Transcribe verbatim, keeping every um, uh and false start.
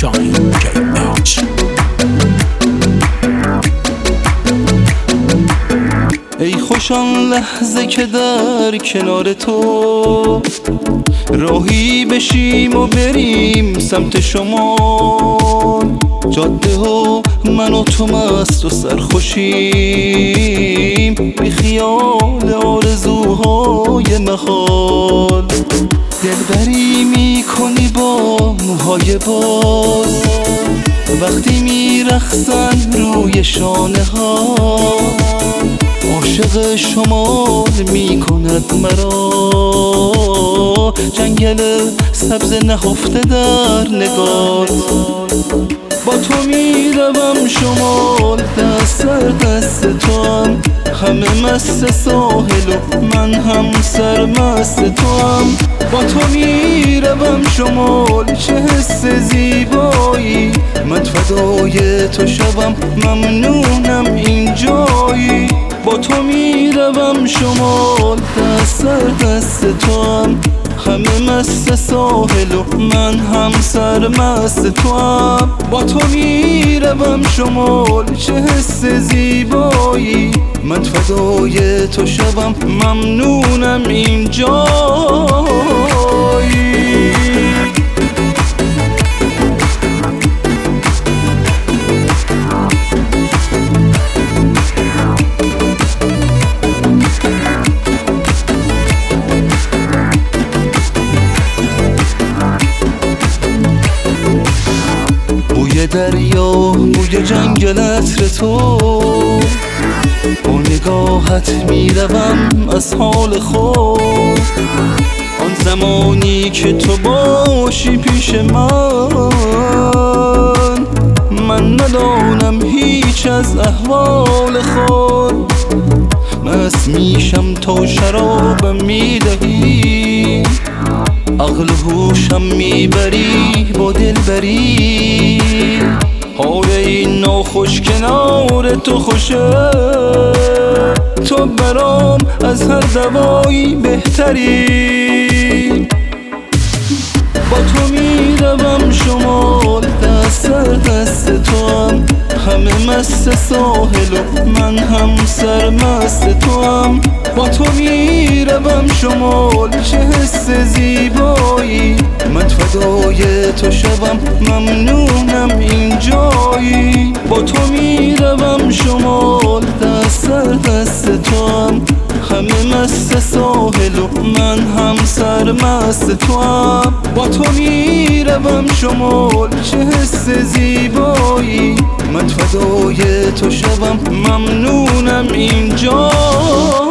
شاهین کی اچ. ای خوش آن لحظه که در کنار تو راهی بشیم و بریم سمت شمال، جاده و من و تو مست و سرخوشیم بی خیال آرزوهای محال. دلبری میکنی با موهای باز وقتی میرقصن روی شانه ها، عاشق شمال میکند مرا جنگل سبز نهفته در نگات. با تو میروم شمال دست در دست تو هم، همه مست ساحل و من هم سرمست تو هم. با تو میروم شمال چه حس زیبایی، من فدای تو شوم ممنونم این جایی. با تو میروم شمال دست در دست تو هم، همه مست ساحل و من هم سرمست تو هم. با تو میروم شمال چه حس زیبایی، من فدای تو شوم ممنونم این جایی. بوی دریا بوی جنگل عطر تو، با نگاهت میروم از حال خود. آن زمانی که تو باشی پیش من، من ندانم هیچ از احوال خود. مست میشم تا شرابم میدهی، عقل و هوشم میبری با دلبری. حال این ناخوش کنار تو خوشه، تو برام از هر دوایی بهتری. با تو میروم شمال دست در دست تو هم، همه مست ساحل و من هم سرمست تو هم. با تو میروم شمال چه حس زیبایی، من فدای تو شوم ممنونم این جایی. با تو میروم شمال دست در دست تو هم، همه مست ساحل و من هم سرمست تو هم. با تو میروم شمال چه حس زیبایی، من فدای تو شوم ممنونم این جایی.